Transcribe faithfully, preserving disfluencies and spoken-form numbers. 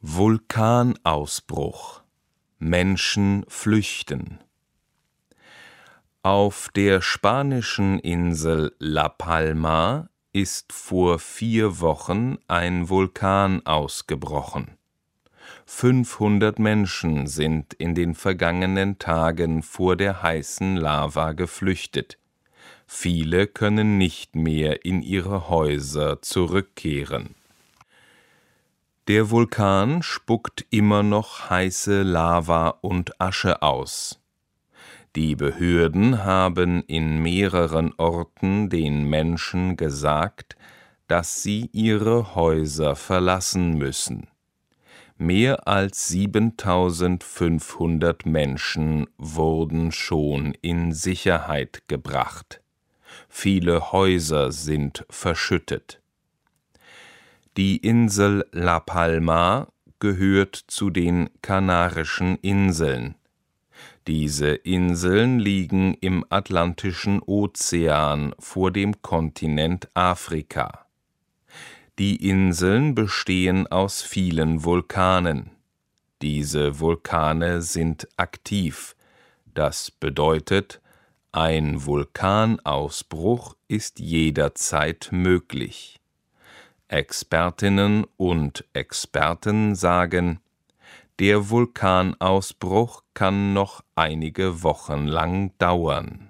Vulkanausbruch. Menschen flüchten. Auf der spanischen Insel La Palma ist vor vier Wochen ein Vulkan ausgebrochen. fünfhundert Menschen sind in den vergangenen Tagen vor der heißen Lava geflüchtet. Viele können nicht mehr in ihre Häuser zurückkehren. Der Vulkan spuckt immer noch heiße Lava und Asche aus. Die Behörden haben in mehreren Orten den Menschen gesagt, dass sie ihre Häuser verlassen müssen. Mehr als siebentausendfünfhundert Menschen wurden schon in Sicherheit gebracht. Viele Häuser sind verschüttet. Die Insel La Palma gehört zu den Kanarischen Inseln. Diese Inseln liegen im Atlantischen Ozean vor dem Kontinent Afrika. Die Inseln bestehen aus vielen Vulkanen. Diese Vulkane sind aktiv. Das bedeutet, ein Vulkanausbruch ist jederzeit möglich. Expertinnen und Experten sagen, der Vulkanausbruch kann noch einige Wochen lang dauern.